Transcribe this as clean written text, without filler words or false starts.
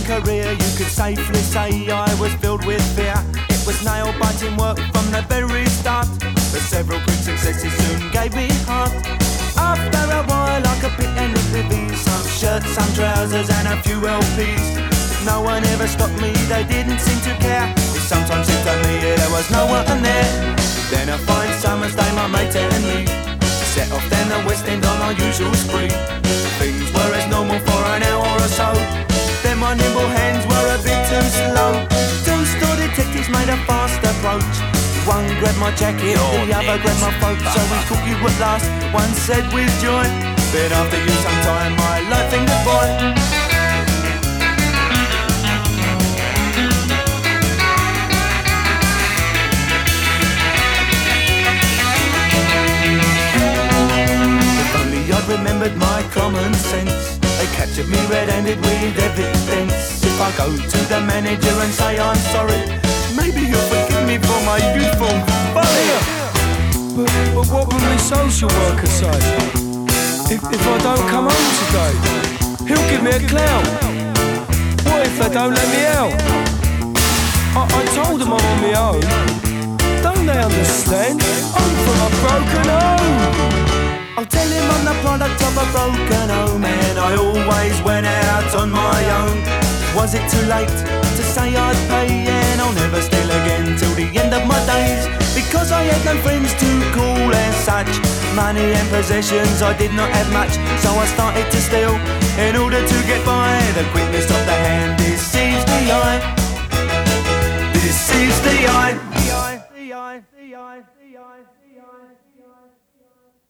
career, you could safely say I was filled with fear. It was nail-biting work from the very start, but several quick successes soon gave me heart. After a while I could pick any reviews, some shirts, some trousers and a few LPs. No one ever stopped me, they didn't seem to care. It sometimes seemed to me there was no one there. Then a fine summer's day my mate and me set off down the West End on our usual spree. Things were as normal for an hour or so, then my nimble hands were a bit too slow. Two store detectives made a fast approach. One grabbed my jacket, the other grabbed my throat. So we took you at last, one said with joy, been after you some time, my life in goodbye. Remembered my common sense, they captured me red-handed with evidence. If I go to the manager and say I'm sorry, maybe he'll forgive me for my youthful folly. But what will my social worker say? If I don't come home today, he'll give me a clown. What if they don't let me out? I told them I'm on my own. Don't they understand? I'm from a broken home. I'll tell him I'm the product of a broken home, and I always went out on my own. Was it too late to say I'd pay? And I'll never steal again till the end of my days, because I had no friends to call as such. Money and possessions, I did not have much, so I started to steal in order to get by. The quickness of the hand deceives the eye, deceives the eye.